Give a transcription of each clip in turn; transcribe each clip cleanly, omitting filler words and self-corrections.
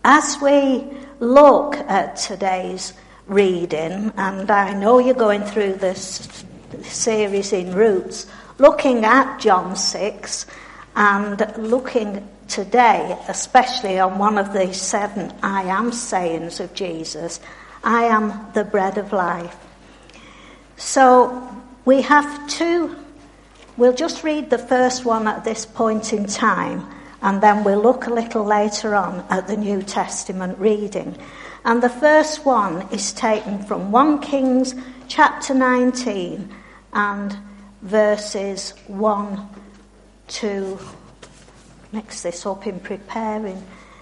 As we look at today's reading, and I know you're going through this series in Roots, looking at John 6 and looking today especially on one of the 7 I am sayings of Jesus, I am the bread of life. So we have we'll just read the first one at this point in time, and then we'll look a little later on at the New Testament reading. And the first one is taken from 1 Kings chapter 19 and verses 1 to, mix this up in preparing,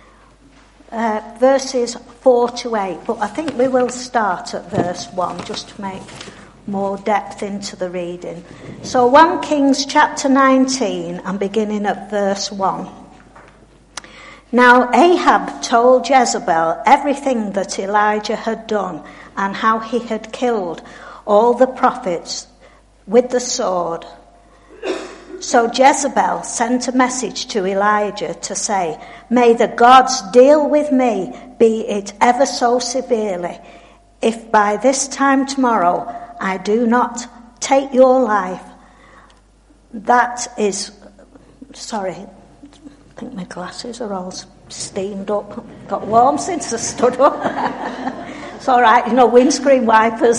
verses 4 to 8. But I think we will start at verse 1 just to make more depth into the reading. So 1 Kings chapter 19 and beginning at verse 1. Now Ahab told Jezebel everything that Elijah had done and how he had killed all the prophets with the sword. So Jezebel sent a message to Elijah to say, "May the gods deal with me, be it ever so severely, if by this time tomorrow I do not take your life." That is, sorry, I think my glasses are all steamed up. Got warm since I stood up. It's all right, windscreen wipers.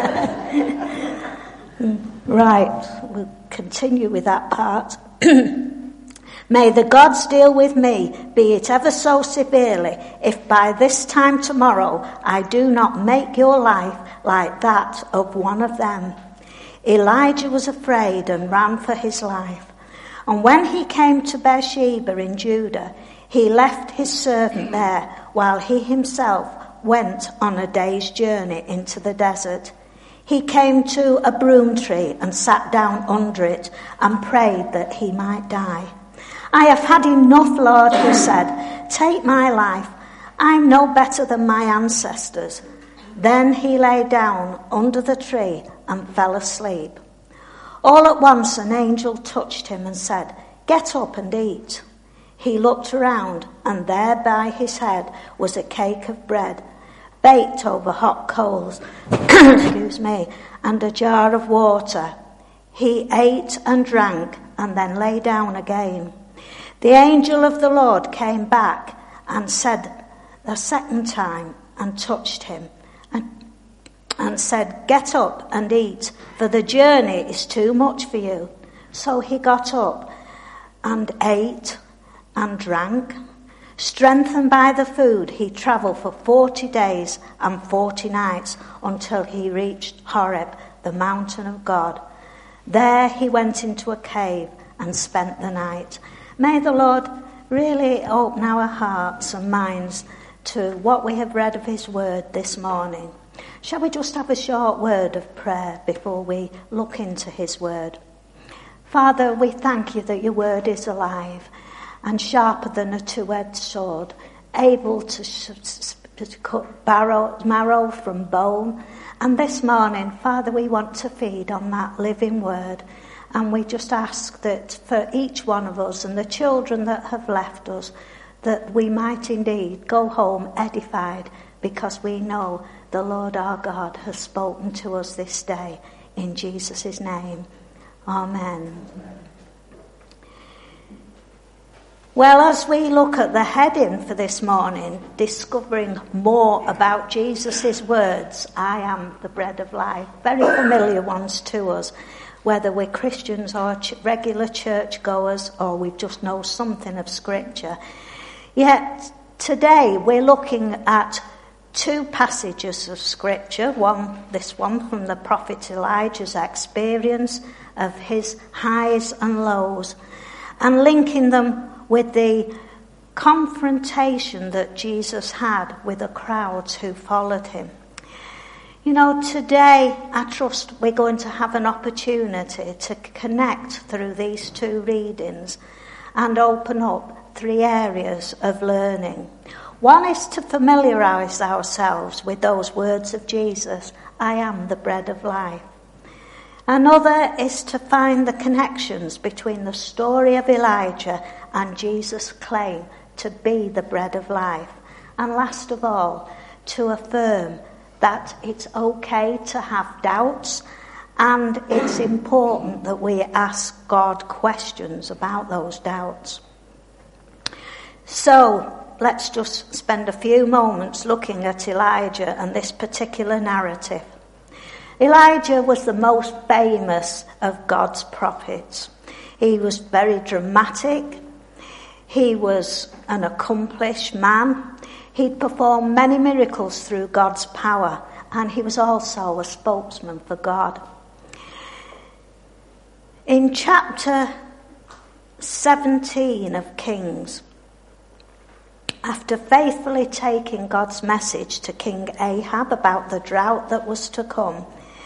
Right, we'll continue with that part. "May the gods deal with me, be it ever so severely, if by this time tomorrow I do not make your life like that of one of them." Elijah was afraid and ran for his life. And when he came to Beersheba in Judah, he left his servant there while he himself went on a day's journey into the desert. He came to a broom tree and sat down under it and prayed that he might die. "I have had enough, Lord," he said. "Take my life. I'm no better than my ancestors." Then he lay down under the tree and fell asleep. All at once an angel touched him and said, "Get up and eat." He looked around, and there by his head was a cake of bread, baked over hot coals, and a jar of water. He ate and drank, and then lay down again. The angel of the Lord came back and said a second time and touched him, and said, "Get up and eat, for the journey is too much for you." So he got up and ate and drank. Strengthened by the food, he travelled for 40 days and 40 nights until he reached Horeb, the mountain of God. There he went into a cave and spent the night. May the Lord really open our hearts and minds to what we have read of his word this morning. Shall we just have a short word of prayer before we look into his word? Father, we thank you that your word is alive and sharper than a two-edged sword, able to cut marrow from bone. And this morning, Father, we want to feed on that living word. And we just ask that for each one of us and the children that have left us, that we might indeed go home edified, because we know the Lord our God has spoken to us this day. In Jesus' name, amen. Well, as we look at the heading for this morning, discovering more about Jesus' words, "I am the bread of life," very familiar ones to us, whether we're Christians or regular churchgoers or we just know something of Scripture. Yet today we're looking at 2 passages of Scripture, this one from the prophet Elijah's experience of his highs and lows, and linking them with the confrontation that Jesus had with the crowds who followed him. Today I trust we're going to have an opportunity to connect through these 2 readings and open up 3 areas of learning. One is to familiarise ourselves with those words of Jesus, "I am the bread of life." Another is to find the connections between the story of Elijah and Jesus' claim to be the bread of life. And last of all, to affirm that it's okay to have doubts, and it's important that we ask God questions about those doubts. So, let's just spend a few moments looking at Elijah and this particular narrative. Elijah was the most famous of God's prophets. He was very dramatic. He was an accomplished man. He'd performed many miracles through God's power, and he was also a spokesman for God. In chapter 17 of Kings, after faithfully taking God's message to King Ahab about the drought that was to come,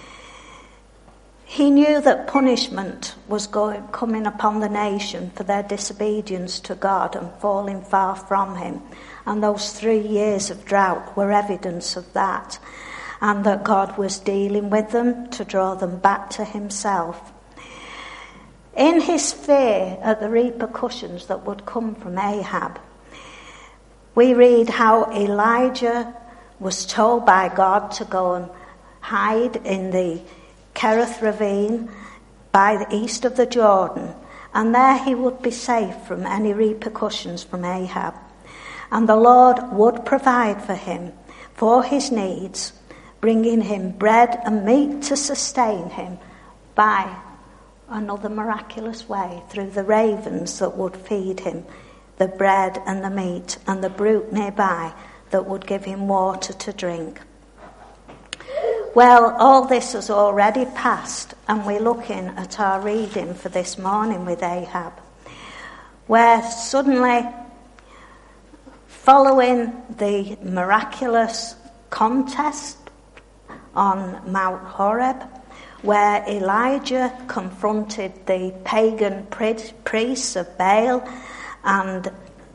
he knew that punishment was coming upon the nation for their disobedience to God and falling far from him. And those 3 years of drought were evidence of that, and that God was dealing with them to draw them back to himself. In his fear at the repercussions that would come from Ahab, we read how Elijah was told by God to go and hide in the Kerith ravine by the east of the Jordan, and there he would be safe from any repercussions from Ahab. And the Lord would provide for him, for his needs, bringing him bread and meat to sustain him by another miraculous way, through the ravens that would feed him the bread and the meat, and the brook nearby that would give him water to drink. Well, all this has already passed, and we're looking at our reading for this morning with Ahab, where suddenly, following the miraculous contest on Mount Horeb, where Elijah confronted the pagan priests of Baal and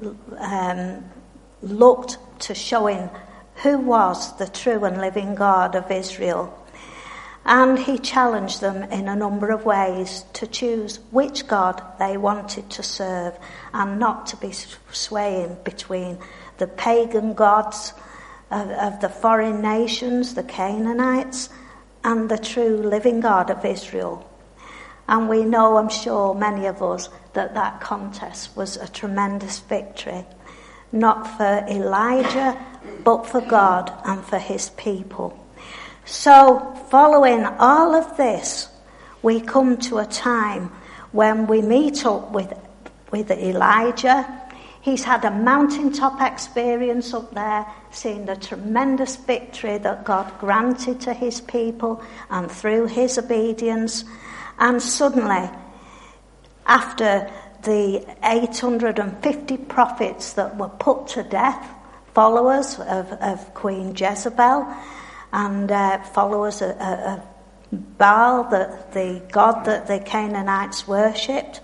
looked to showing who was the true and living God of Israel. And he challenged them in a number of ways to choose which God they wanted to serve, and not to be swaying between the pagan gods of the foreign nations, the Canaanites, and the true living God of Israel. And we know, I'm sure, many of us, that contest was a tremendous victory, not for Elijah, but for God and for his people. So, following all of this, we come to a time when we meet up with Elijah. He's had a mountaintop experience up there, seeing the tremendous victory that God granted to his people and through his obedience. And suddenly, after the 850 prophets that were put to death, followers of Queen Jezebel, and followers of Baal, the god that the Canaanites worshipped,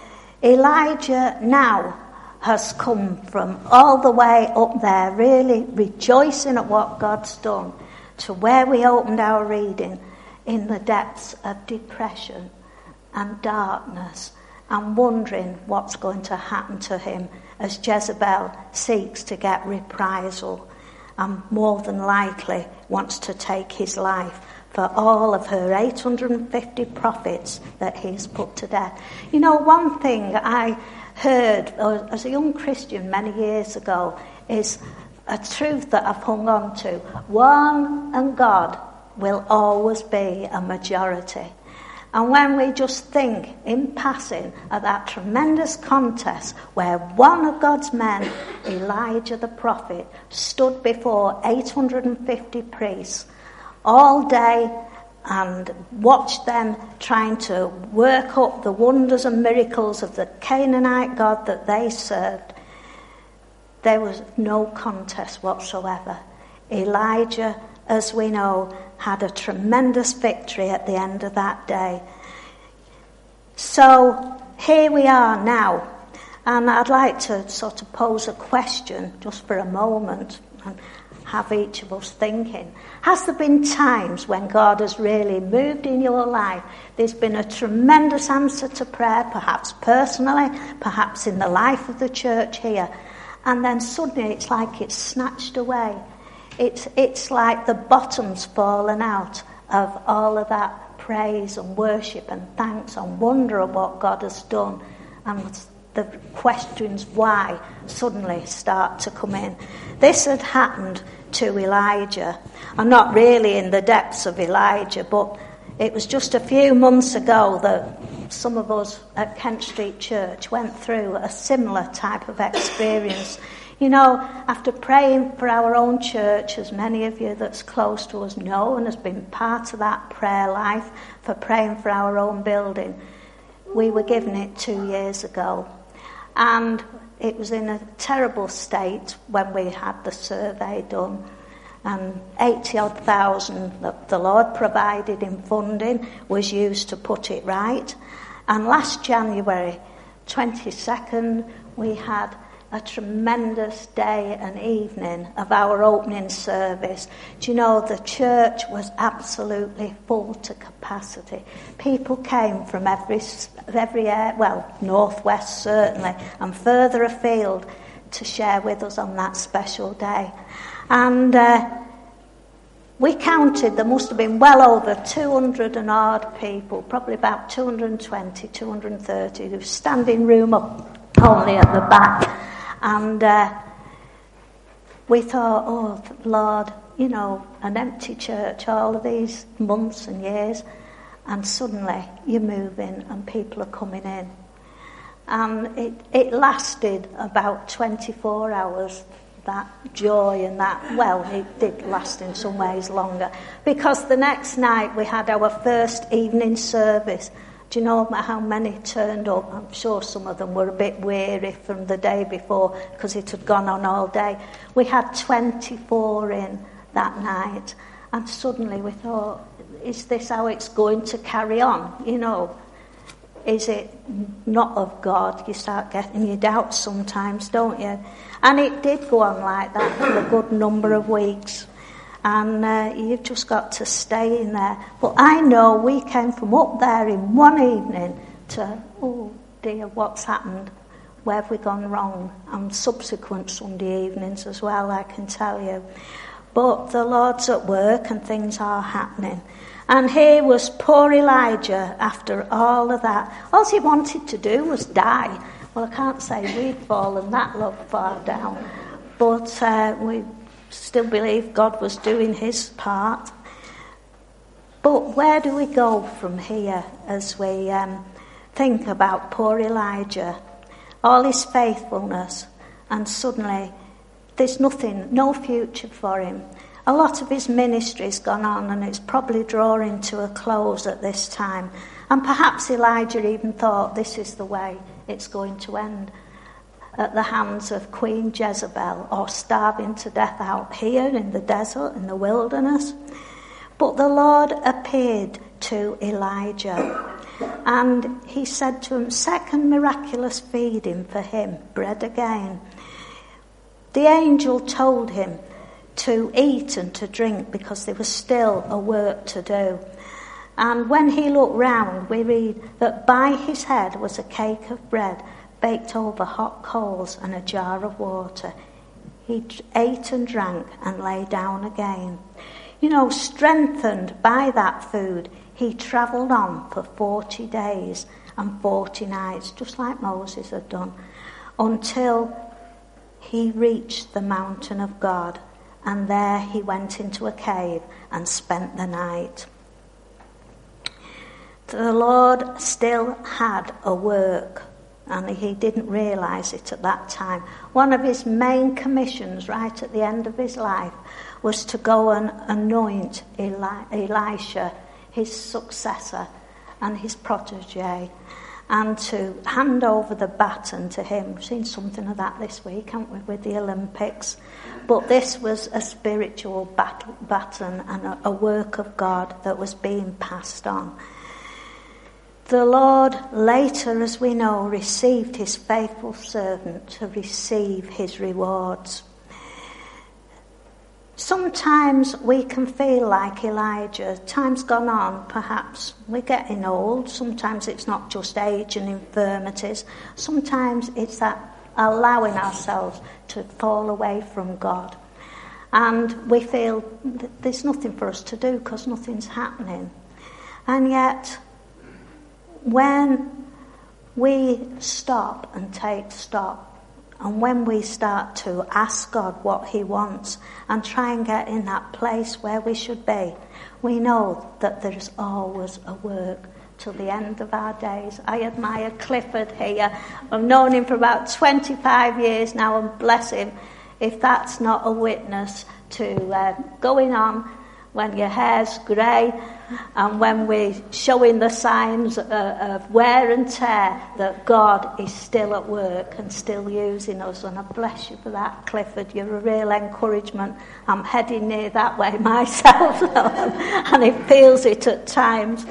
Elijah now has come from all the way up there, really rejoicing at what God's done, to where we opened our reading, in the depths of depression and darkness, and wondering what's going to happen to him as Jezebel seeks to get reprisal, and more than likely wants to take his life for all of her 850 prophets that he's put to death. You know, one thing I heard as a young Christian many years ago is a truth that I've hung on to. One and God will always be a majority. And when we just think in passing of that tremendous contest where one of God's men, Elijah the prophet, stood before 850 priests all day and watched them trying to work up the wonders and miracles of the Canaanite God that they served, there was no contest whatsoever. Elijah, as we know, had a tremendous victory at the end of that day. So here we are now, and I'd like to sort of pose a question just for a moment and have each of us thinking. Has there been times when God has really moved in your life? There's been a tremendous answer to prayer, perhaps personally, perhaps in the life of the church here, And then suddenly it's like it's snatched away. It's like the bottom's fallen out of all of that praise and worship and thanks and wonder of what God has done. And the questions why suddenly start to come in. This had happened to Elijah. I'm not really in the depths of Elijah, but it was just a few months ago that some of us at Kent Street Church went through a similar type of experience. You know, after praying for our own church, as many of you that's close to us know and has been part of that prayer life for praying for our own building, we were given it 2 years ago. And it was in a terrible state when we had the survey done. And 80-odd thousand that the Lord provided in funding was used to put it right. And last January 22nd, we had a tremendous day and evening of our opening service. Do you know, the church was absolutely full to capacity. People came from every area, well, northwest certainly, and further afield to share with us on that special day. And we counted, there must have been well over 200 and odd people, probably about 220, 230, there was standing room up only at the back. And we thought, oh, Lord, you know, an empty church all of these months and years, and suddenly you're moving and people are coming in. And it lasted about 24 hours, that joy and that, well, it did last in some ways longer, because the next night we had our first evening service. Do you know how many turned up? I'm sure some of them were a bit weary from the day before because it had gone on all day. We had 24 in that night, and suddenly we thought, is this how it's going to carry on? You know, is it not of God? You start getting your doubts sometimes, don't you? And it did go on like that for a good number of weeks. And you've just got to stay in there. But I know we came from up there in one evening to, oh dear, what's happened? Where have we gone wrong? And subsequent Sunday evenings as well, I can tell you. But the Lord's at work and things are happening. And here was poor Elijah after all of that. All he wanted to do was die. Well, I can't say we'd fallen that low far down. But we still believe God was doing his part. But where do we go from here as we think about poor Elijah, all his faithfulness, and suddenly there's nothing, no future for him. A lot of his ministry's gone on and it's probably drawing to a close at this time. And perhaps Elijah even thought this is the way it's going to end, at the hands of Queen Jezebel, or starving to death out here in the desert, in the wilderness. But the Lord appeared to Elijah, and he said to him, second miraculous feeding for him, bread again. The angel told him to eat and to drink because there was still a work to do. And when he looked round, we read that by his head was a cake of bread baked over hot coals and a jar of water. He ate and drank and lay down again. You know, strengthened by that food, he travelled on for 40 days and 40 nights, just like Moses had done, until he reached the mountain of God. And there he went into a cave and spent the night. The Lord still had a work, and he didn't realise it at that time. One of his main commissions right at the end of his life was to go and anoint Elisha, his successor and his protege, and to hand over the baton to him. We've seen something of that this week, haven't we, with the Olympics? But this was a spiritual baton and a work of God that was being passed on. The Lord later, as we know, received his faithful servant to receive his rewards. Sometimes we can feel like Elijah. Time's gone on, perhaps. We're getting old. Sometimes it's not just age and infirmities. Sometimes it's that allowing ourselves to fall away from God. And we feel that there's nothing for us to do because nothing's happening. And yet, when we stop and take stock, and when we start to ask God what he wants and try and get in that place where we should be, we know that there's always a work till the end of our days. I admire Clifford here. I've known him for about 25 years now, and bless him, if that's not a witness to going on when your hair's grey and when we're showing the signs of wear and tear, that God is still at work and still using us. And I bless you for that, Clifford. You're a real encouragement. I'm heading near that way myself and it feels it at times.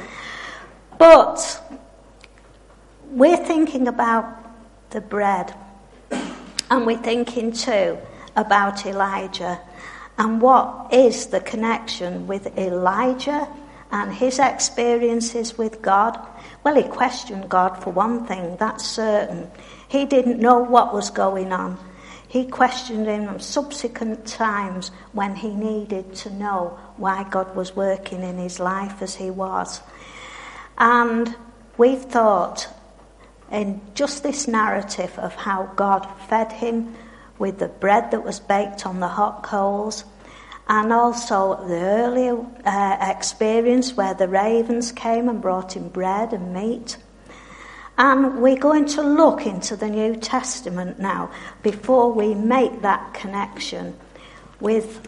But we're thinking about the bread, and we're thinking too about Elijah. And what is the connection with Elijah and his experiences with God? Well, he questioned God for one thing, that's certain. He didn't know what was going on. He questioned him at subsequent times when he needed to know why God was working in his life as he was. And we've thought in just this narrative of how God fed him with the bread that was baked on the hot coals, and also the earlier experience where the ravens came and brought him bread and meat. And we're going to look into the New Testament now before we make that connection with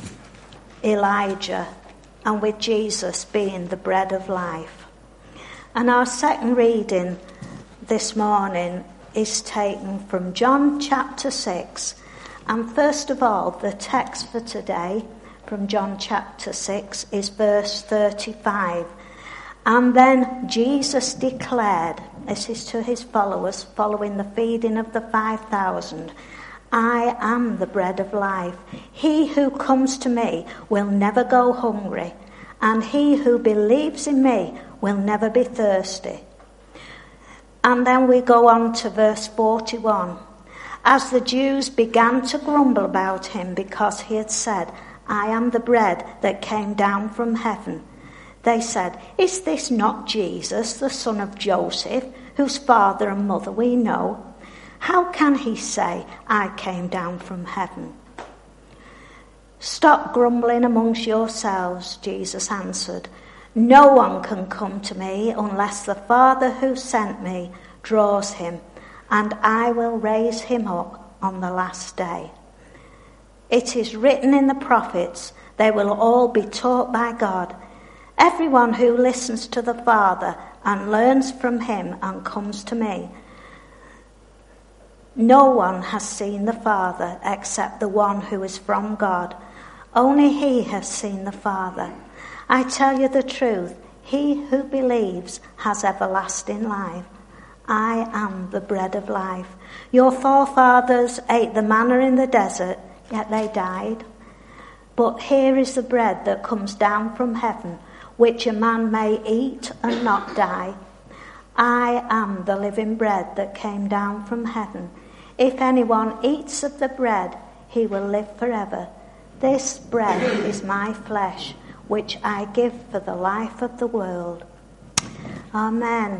Elijah and with Jesus being the bread of life. And our second reading this morning is taken from John chapter 6. And first of all, the text for today from John chapter 6 is verse 35. And then Jesus declared, this is to his followers following the feeding of the 5,000, I am the bread of life. He who comes to me will never go hungry, and he who believes in me will never be thirsty. And then we go on to verse 41. As the Jews began to grumble about him because he had said, I am the bread that came down from heaven, they said, is this not Jesus, the son of Joseph, whose father and mother we know? How can he say, I came down from heaven? Stop grumbling amongst yourselves, Jesus answered. No one can come to me unless the Father who sent me draws him, and I will raise him up on the last day. It is written in the prophets, they will all be taught by God. Everyone who listens to the Father and learns from him and comes to me. No one has seen the Father except the one who is from God. Only he has seen the Father. I tell you the truth, he who believes has everlasting life. I am the bread of life. Your forefathers ate the manna in the desert, yet they died. But here is the bread that comes down from heaven, which a man may eat and not die. I am the living bread that came down from heaven. If anyone eats of the bread, he will live forever. This bread is my flesh, which I give for the life of the world. Amen.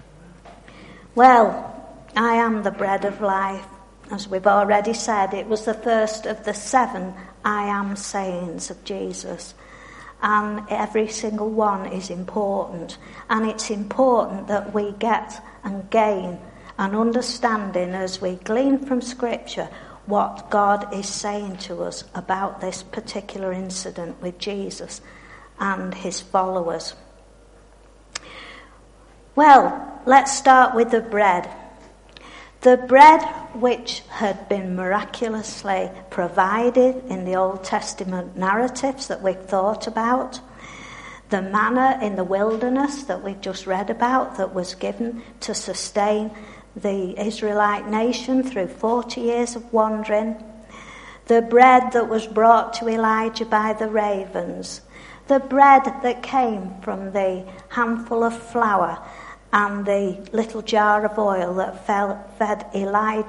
Well, I am the bread of life. As we've already said, it was the first of the 7 I am sayings of Jesus. And every single one is important. And it's important that we get and gain an understanding as we glean from Scripture what God is saying to us about this particular incident with Jesus and his followers. Well, let's start with the bread. The bread which had been miraculously provided in the Old Testament narratives that we've thought about. The manna in the wilderness that we've just read about that was given to sustain the Israelite nation through 40 years of wandering. The bread that was brought to Elijah by the ravens. The bread that came from the handful of flour and the little jar of oil that fed Elijah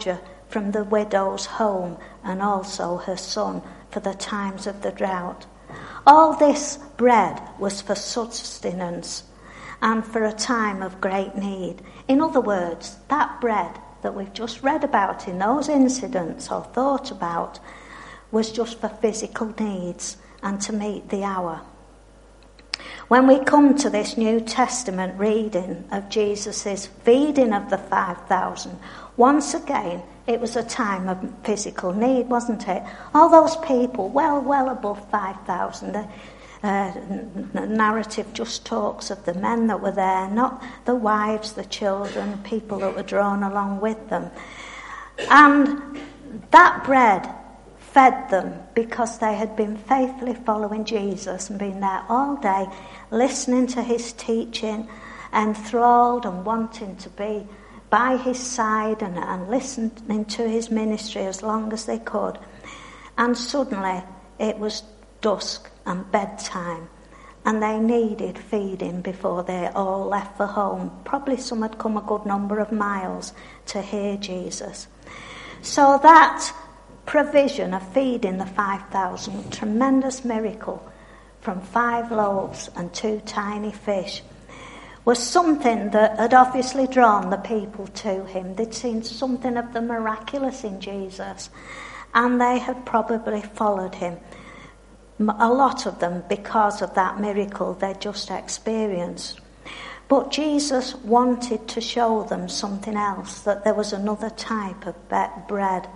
from the widow's home and also her son for the times of the drought. All this bread was for sustenance and for a time of great need. In other words, that bread that we've just read about in those incidents or thought about was just for physical needs and to meet the hour. When we come to this New Testament reading of Jesus' feeding of the 5,000, once again, it was a time of physical need, wasn't it? All those people, well above 5,000. The narrative just talks of the men that were there, not the wives, the children, people that were drawn along with them. And that bread fed them because they had been faithfully following Jesus and been there all day, listening to his teaching, enthralled and wanting to be by his side and listening to his ministry as long as they could. And suddenly it was dusk and bedtime, and they needed feeding before they all left for home. Probably some had come a good number of miles to hear Jesus. So that provision of feeding the 5,000, tremendous miracle from 5 loaves and 2 tiny fish, was something that had obviously drawn the people to him. They'd seen something of the miraculous in Jesus, and they had probably followed him. A lot of them because of that miracle they'd just experienced. But Jesus wanted to show them something else, that there was another type of bread.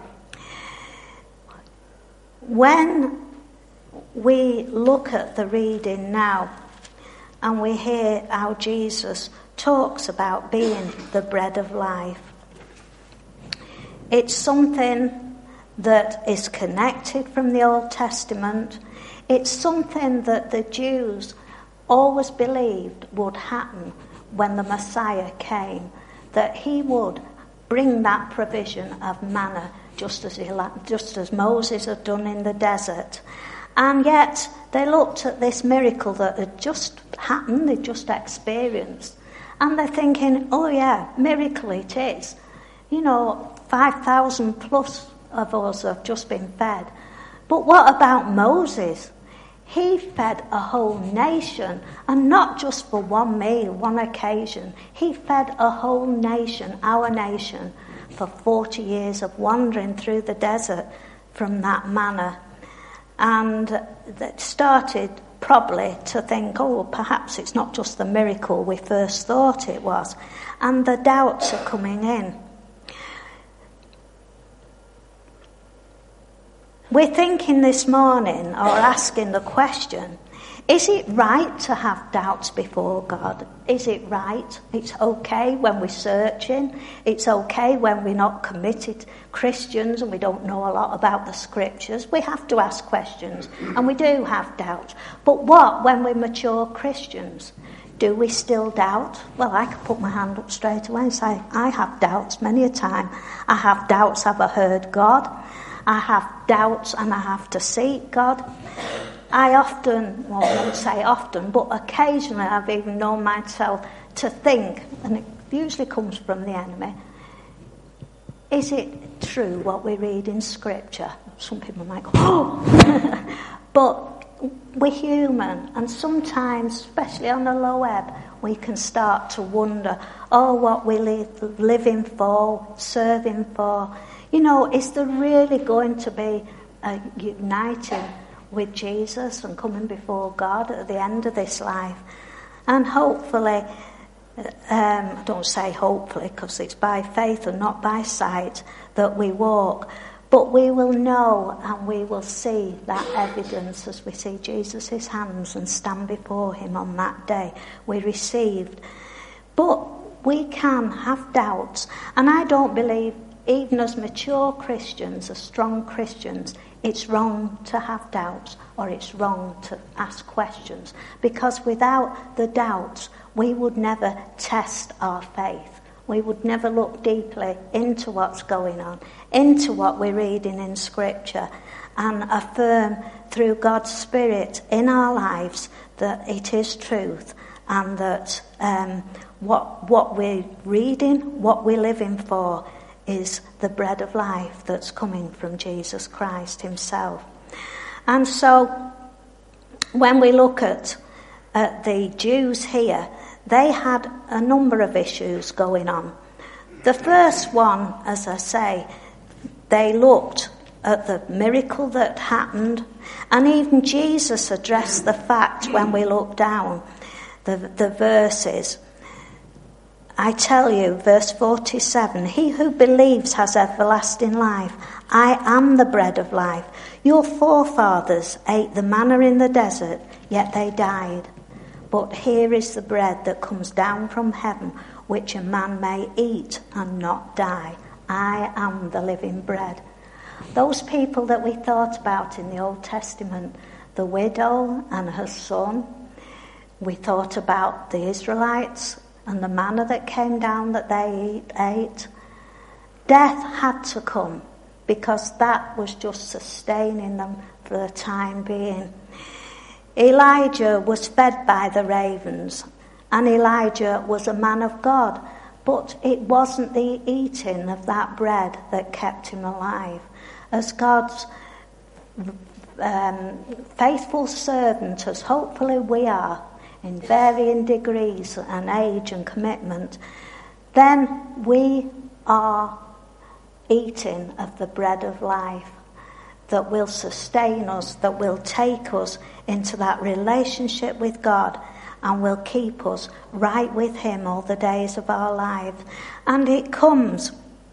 When we look at the reading now and we hear how Jesus talks about being the bread of life, it's something that is connected from the Old Testament. It's something that the Jews always believed would happen when the Messiah came, that he would bring that provision of manna just as Moses had done in the desert. And yet they looked at this miracle that had just happened, they'd just experienced, and they're thinking, oh yeah, miracle it is. 5,000 plus of us have just been fed. But what about Moses? He fed a whole nation, and not just for one meal, one occasion. He fed a whole nation, our nation, for 40 years of wandering through the desert from that manna. And that started probably to think, oh, perhaps it's not just the miracle we first thought it was. And the doubts are coming in. We're thinking this morning, or asking the question, is it right to have doubts before God? Is it right? It's okay when we're searching. It's okay when we're not committed Christians and we don't know a lot about the scriptures. We have to ask questions, and we do have doubts. But what when we're mature Christians? Do we still doubt? Well, I could put my hand up straight away and say, I have doubts many a time. I have doubts, have I heard God? I have doubts and I have to seek God. I often, well, I won't say often, but occasionally I've even known myself to think, and it usually comes from the enemy, is it true what we read in Scripture? Some people might go, oh! But we're human, and sometimes, especially on the low ebb, we can start to wonder, what we're living for, serving for. Is there really going to be a uniting with Jesus and coming before God at the end of this life? And hopefully, I don't say hopefully because it's by faith and not by sight that we walk, but we will know and we will see that evidence as we see Jesus' hands and stand before him on that day. We received. But we can have doubts, and I don't believe even as mature Christians, as strong Christians, it's wrong to have doubts or it's wrong to ask questions, because without the doubts we would never test our faith. We would never look deeply into what's going on, into what we're reading in Scripture, and affirm through God's Spirit in our lives that it is truth, and that what we're reading, what we're living for, is the bread of life that's coming from Jesus Christ himself. And so when we look at the Jews here, they had a number of issues going on. The first one, as I say, they looked at the miracle that happened, and even Jesus addressed the fact when we look down the verses. I tell you, verse 47, he who believes has everlasting life. I am the bread of life. Your forefathers ate the manna in the desert, yet they died. But here is the bread that comes down from heaven, which a man may eat and not die. I am the living bread. Those people that we thought about in the Old Testament, the widow and her son, we thought about the Israelites and the manna that came down that they ate. Death had to come because that was just sustaining them for the time being. Elijah was fed by the ravens, and Elijah was a man of God, but it wasn't the eating of that bread that kept him alive. As God's faithful servant, as hopefully we are, in varying degrees and age and commitment, then we are eating of the bread of life that will sustain us, that will take us into that relationship with God and will keep us right with him all the days of our lives. And it comes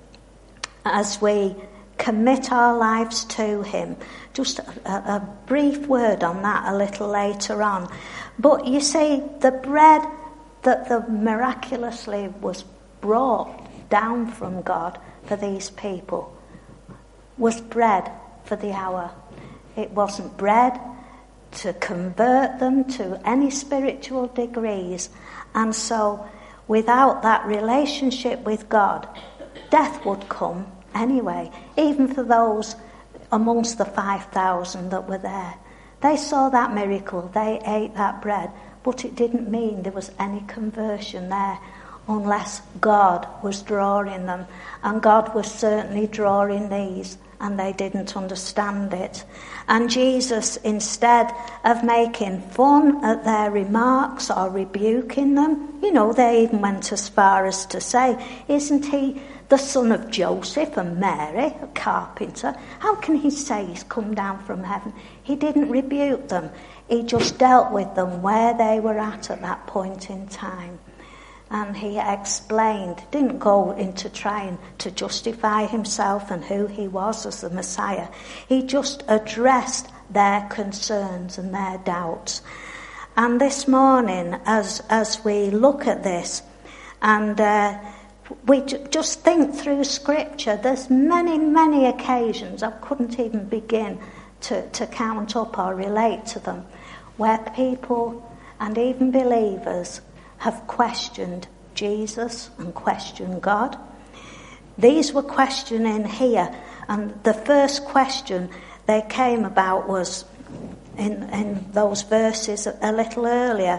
as we commit our lives to him. Just a brief word on that a little later on. But you see, the bread that miraculously was brought down from God for these people was bread for the hour. It wasn't bread to convert them to any spiritual degrees. And so without that relationship with God, death would come anyway, even for those amongst the 5,000 that were there. They saw that miracle, they ate that bread, but it didn't mean there was any conversion there unless God was drawing them. And God was certainly drawing these, and they didn't understand it. And Jesus, instead of making fun at their remarks or rebuking them, they even went as far as to say, isn't he the son of Joseph and Mary, a carpenter? How can he say he's come down from heaven? He didn't rebuke them. He just dealt with them where they were at that point in time. And he explained, didn't go into trying to justify himself and who he was as the Messiah. He just addressed their concerns and their doubts. And this morning, as we look at this, and we just think through Scripture, there's many, many occasions, I couldn't even begin to count up or relate to them, where people and even believers have questioned Jesus and questioned God. These were questioning here, and the first question they came about was in those verses a little earlier.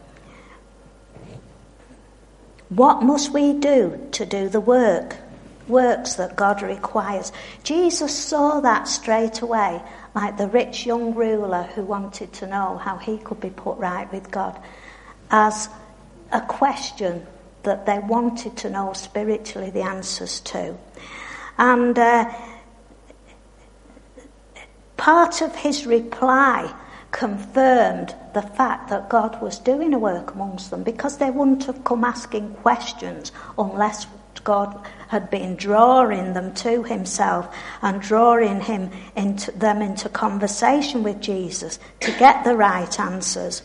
What must we do to do the works that God requires? Jesus saw that straight away, like the rich young ruler who wanted to know how he could be put right with God, as a question that they wanted to know spiritually the answers to. And part of his reply confirmed the fact that God was doing a work amongst them, because they wouldn't have come asking questions unless God had been drawing them to himself and drawing them into conversation with Jesus to get the right answers.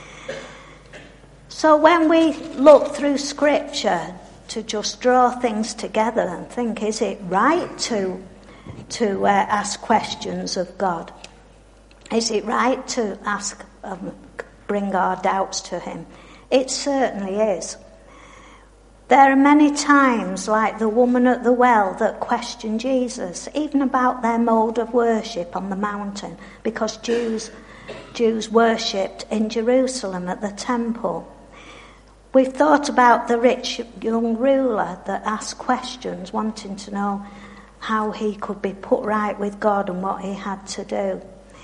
So when we look through Scripture to just draw things together and think, is it right to ask questions of God? Is it right to ask, bring our doubts to him? It certainly is. There are many times, like the woman at the well, that question Jesus, even about their mode of worship on the mountain, because Jews worshipped in Jerusalem at the temple. We've thought about the rich young ruler that asked questions, wanting to know how he could be put right with God and what he had to do.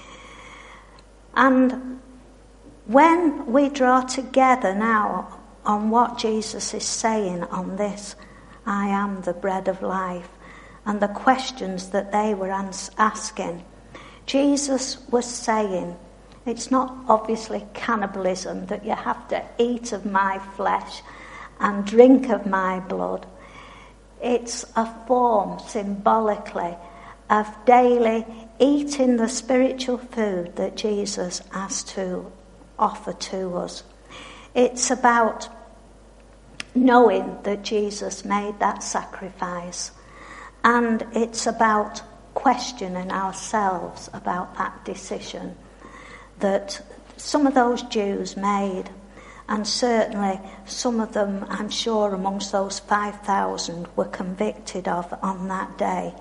And when we draw together now on what Jesus is saying on this, I am the bread of life, and the questions that they were asking, Jesus was saying, it's not obviously cannibalism that you have to eat of my flesh and drink of my blood. It's a form, symbolically, of daily eating the spiritual food that Jesus has to offer to us. It's about knowing that Jesus made that sacrifice. And it's about questioning ourselves about that decision that some of those Jews made. And certainly some of them, I'm sure, amongst those 5,000 were convicted of on that day.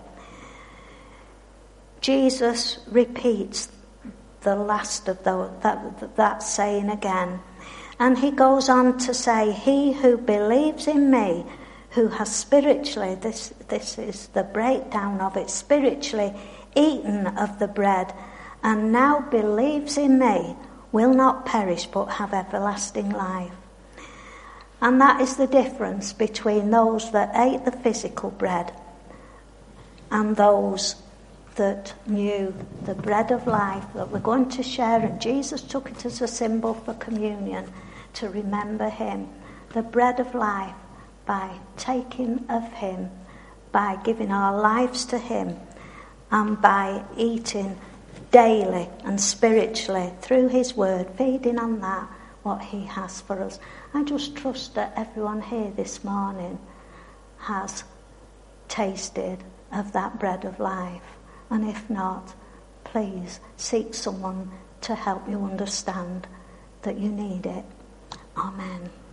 Jesus repeats the last of that saying again. And he goes on to say, he who believes in me, who has spiritually, this is the breakdown of it, spiritually eaten of the bread, and now believes in me, will not perish but have everlasting life. And that is the difference between those that ate the physical bread and those that knew the bread of life that we're going to share. And Jesus took it as a symbol for communion, to remember him, the bread of life, by taking of him, by giving our lives to him, and by eating daily and spiritually through his word, feeding on that, what he has for us. I just trust that everyone here this morning has tasted of that bread of life. And if not, please seek someone to help you understand that you need it. Amen.